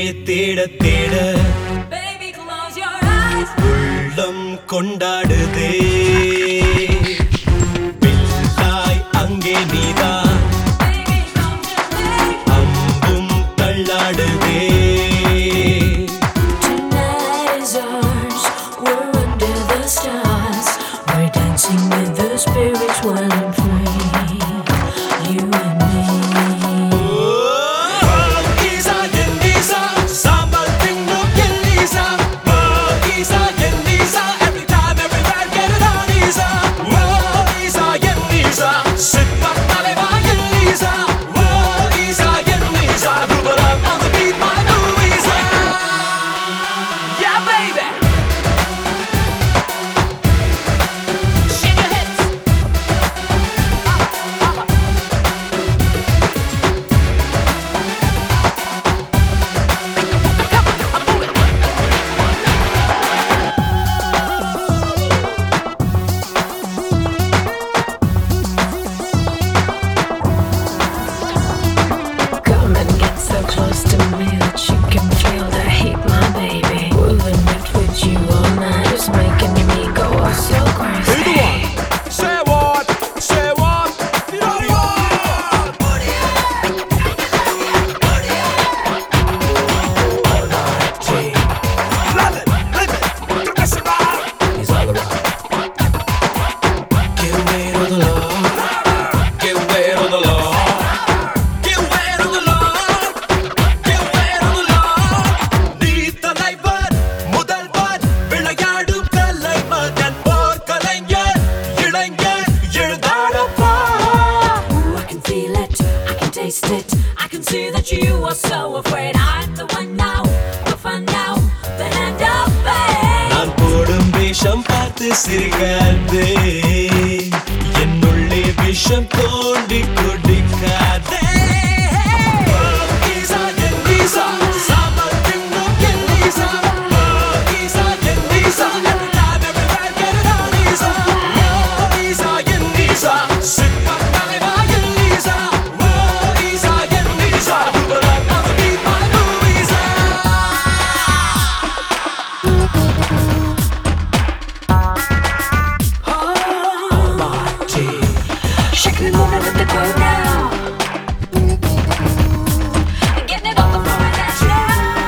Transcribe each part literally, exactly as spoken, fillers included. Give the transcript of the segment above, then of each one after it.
தேட தேட Baby, close your eyes. உள்ளம் கொண்டாடுதே பிள்ளாய் அங்கே நீதான் Baby, come to me. அம்பும் தள்ளாடுதே Tonight is ours. We're under the stars. We're dancing with the spirits while I'm free. You and me. Come and get so close to me that you can feel the heat, my baby. Moving it with you all night is making me go so crazy. Say what? Say what? Love it, live it, do this around. He's all around. Give way to the Lord. Give way to the Lord. Give way to the Lord. Give way to the Lord. நீ தலைவர், முதல்வர், விளையாடும் கலைமகன், போர்க்கலைஞர், இளைஞர், எழுந்தாடப்பா. Ooh, I can feel it, I can taste it. I can see that you are so afraid. I'm the one now, the fun now, the hand of fate. நான் போடும் வேஷம் பார்த்து சிரிக்காதே என்னுள்ளே விஷம் தோண்டி குடிக்காதே ஈசா என் ஈசா சாமல் கிங்கம் என் ஈசா ஈசா என் ஈசா every time everywhere get it on ஈசா ஈசா என் ஈசா சிப்பா தலைவா என் ஈசா ஈசா என் ஈசா but I'm gonna be my new Isha Shake me moving with the groove now. Getting it on the floor and that's now.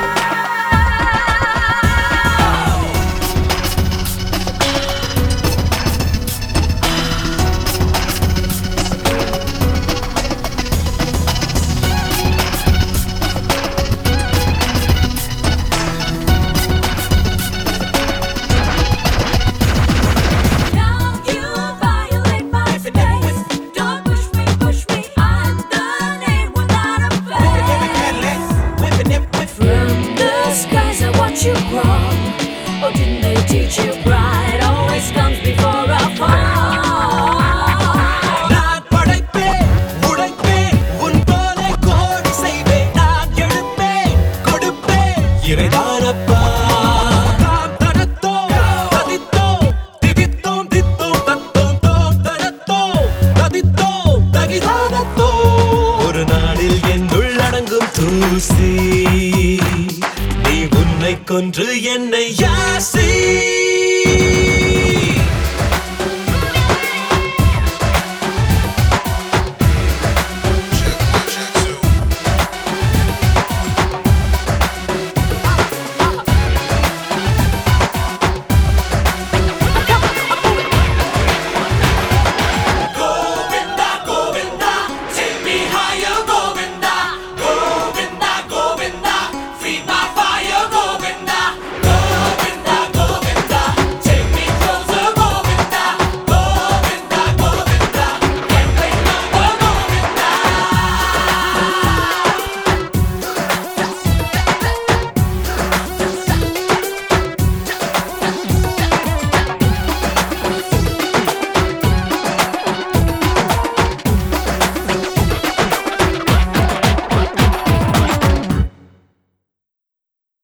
Don't you violate my space. Don't push me, push me. I'm the name without a face. From the skies I watch you crawl. Oh, didn't they teach you pride always comes before a fall? நான் படைப்பேன் உடைப்பேன் உன் போல கோடி செய்வேன் நான் எடுப்பேன் கொடுப்பேன் இறைதானப்பா தாம் தனத்தோம் ததித்தோம் திதித்தோம் தித்தோம் தத்தோம் தோம் தனத்தோம் ததித்தோம் தகிதானத்தோம் ஒரு நாளில் என் உள்ளடங்கும் தூசி நீ உன்னை கொன்று என்னை யாசி